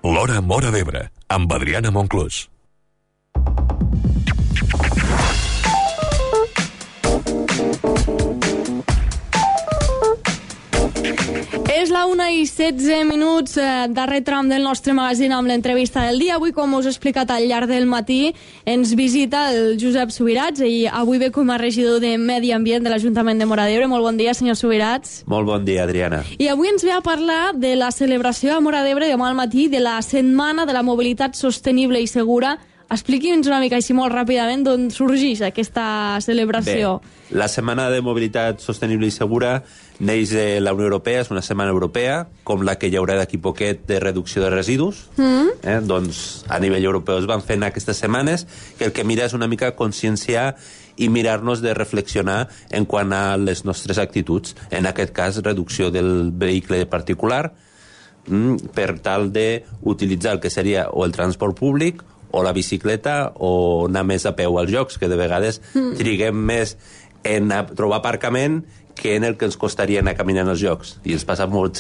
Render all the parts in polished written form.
L'Hora Móra d'Ebre, amb Adriana Monclús. És la 1:16, darrer tram del nostre magazín amb l'entrevista del dia. Avui, com us he explicat al llarg del matí, ens visita el Josep Subirats i avui ve com a regidor de Medi Ambient de l'Ajuntament de Móra d'Ebre. Molt bon dia, senyor Subirats. Molt bon dia, Adriana. I avui ens ve a parlar de la celebració a Móra d'Ebre demà al matí de la Setmana de la Mobilitat Sostenible i Segura. Expliqui'ns una mica així molt ràpidament d'on sorgeix aquesta celebració. Bé, la Setmana de Mobilitat Sostenible i Segura neix de la Unió Europea, és una setmana europea, com la que hi haurà d'aquí poquet de reducció de residus. Doncs a nivell europeu es van fent aquestes setmanes, que el que mira és una mica conscienciar i mirar-nos de reflexionar en quant a les nostres actituds. En aquest cas, reducció del vehicle particular, per tal d'utilitzar el que seria o el transport públic o la bicicleta o anar més a peu als llocs, que de vegades triguem més en trobar aparcament que en el que ens costaria anar caminant als llocs. I ens passa molt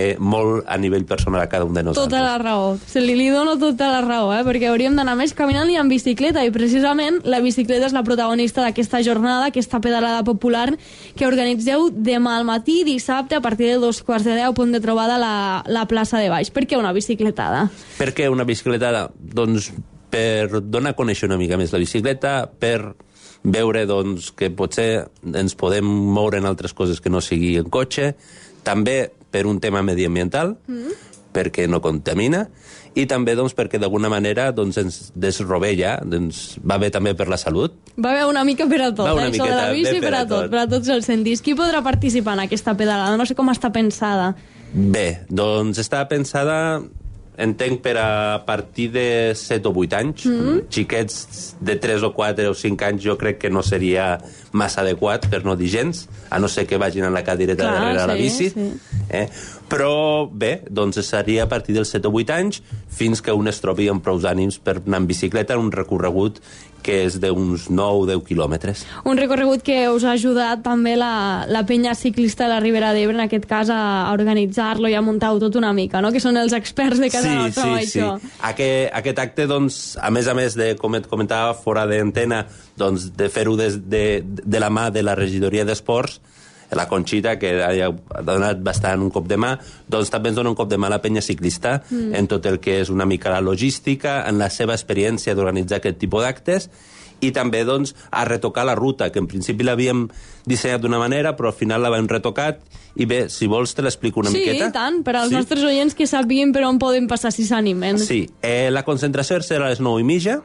a nivell personal a cada un de nosaltres. Tota la raó. Li dono tota la raó, perquè hauríem d'anar més caminant i en bicicleta, i precisament la bicicleta és la protagonista d'aquesta jornada, aquesta pedalada popular que organitzeu demà al matí, dissabte, a partir de 2:15, punt de trobada a la plaça de Baix. Per què una bicicletada? Per què una bicicletada? Doncs per donar a conèixer una mica més la bicicleta, per veure doncs, que potser ens podem moure en altres coses que no sigui en cotxe, també per un tema mediambiental, perquè no contamina, i també doncs, perquè d'alguna manera doncs, ens desrovella, doncs, va bé també per la salut. Va bé una mica per a tot, això de la bici per a tot, per a tots els sentits. Qui podrà participar en aquesta pedalada? No sé com està pensada. Bé, doncs està pensada, entenc, per a partir de 7 o 8 anys. Xiquets de 3 o 4 o 5 anys jo crec que no seria massa adequat, per no dir gens, a no ser que vagin en la cadireta darrere la bici. Sí. Però bé, doncs seria a partir dels 7 o 8 anys fins que un es trobi amb prou ànims per anar en bicicleta en un recorregut que és d'uns 9 o 10 quilòmetres. Un recorregut que us ha ajudat també la penya ciclista de la Ribera d'Ebre, en aquest cas, a organitzar-lo i a muntar-ho tot una mica, no? Que són els experts de casa nostra amb això. Aquest acte, doncs, a més de, com et comentava, fora d'antena, doncs, de fer-ho de la mà de la regidoria d'Esports, la Conxita, que ha donat bastant un cop de mà, doncs també ens dona un cop de mà la penya ciclista en tot el que és una mica la logística, en la seva experiència d'organitzar aquest tipus d'actes, i també doncs, a retocar la ruta, que en principi l'havíem dissenyat d'una manera, però al final l'havíem retocat, i bé, si vols te l'explico una miqueta. Sí, i tant, per als nostres oients que sàpiguin per on poden passar si s'animen. Sí, la concentració serà a les 9:30,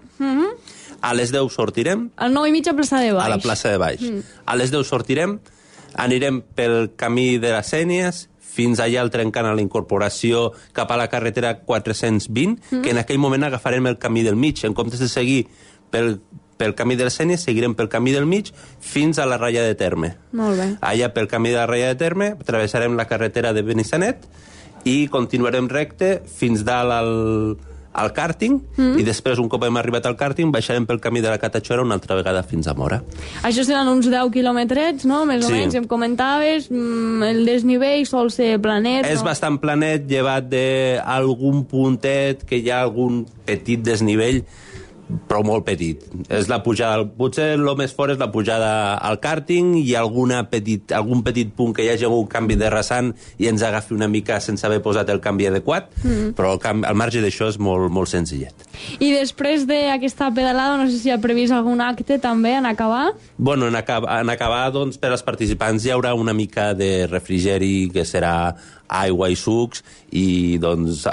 a les 10 sortirem. A les 9:30 a plaça de Baix. A la plaça de Baix. A les 10 sortirem, anirem pel camí de les Sénies, fins allà al trencant a la incorporació cap a la carretera 420, que en aquell moment agafarem el camí del mig. En comptes de seguir pel camí de les Sénies, seguirem pel camí del mig fins a la ratlla de Terme. Molt bé. Allà pel camí de la ratlla de Terme travessarem la carretera de Benissanet i continuarem recte fins dalt al càrting, i després, un cop hem arribat al càrting, baixarem pel camí de la Catachora una altra vegada fins a Móra. Això seran uns 10 quilòmetres, no? Més o menys, em comentaves, el desnivell sol ser planet. És bastant planet, llevat d'algun puntet que hi ha algun petit desnivell, però molt petit. És la pujada, potser el més fort és la pujada al càrting i algun petit punt que hi hagi un canvi de rasant i ens agafi una mica sense haver posat el canvi adequat, però al marge d'això és molt, molt senzillet. I després d'aquesta pedalada, no sé si ha previst algun acte també en acabar? Bueno, en acabar, doncs, per als participants hi haurà una mica de refrigeri, que serà aigua i sucs, i doncs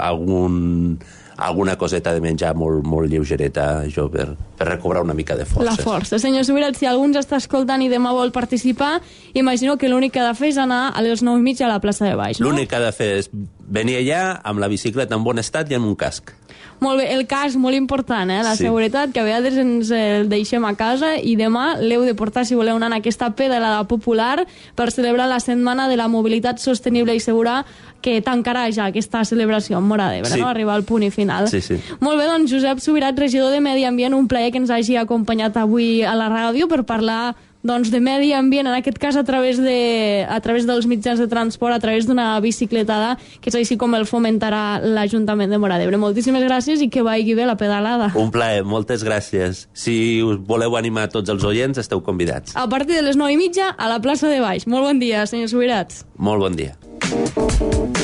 alguna coseta de menjar molt lleugereta, això, per recobrar una mica de forces. La força. Senyor Subirats, si algú ens està escoltant i demà vol participar, imagino que l'únic que ha de fer és anar a les 9:30 a la plaça de Baix, no? L'únic que ha de fer és venir allà amb la bicicleta en bon estat i amb un casc. Molt bé, el casc, molt important, la seguretat, que a vegades ens el deixem a casa, i demà l'heu de portar si voleu anar en aquesta pedalada popular per celebrar la Setmana de la Mobilitat Sostenible i Segura, que tancarà ja aquesta celebració en Móra d'Ebre, no? Arribar al punt i final. Sí. Molt bé, doncs, Josep Subirats, regidor de Medi Ambient, un plaer que ens hagi acompanyat avui a la ràdio per parlar doncs, de medi ambient, en aquest cas a través dels mitjans de transport, a través d'una bicicletada, que és així com el fomentarà l'Ajuntament de Móra d'Ebre. Moltíssimes gràcies i que vagi bé la pedalada. Un plaer, moltes gràcies. Si us voleu animar tots els oients, esteu convidats. A partir de les 9:30 a la plaça de Baix. Molt bon dia, senyor Subirats. Molt bon dia.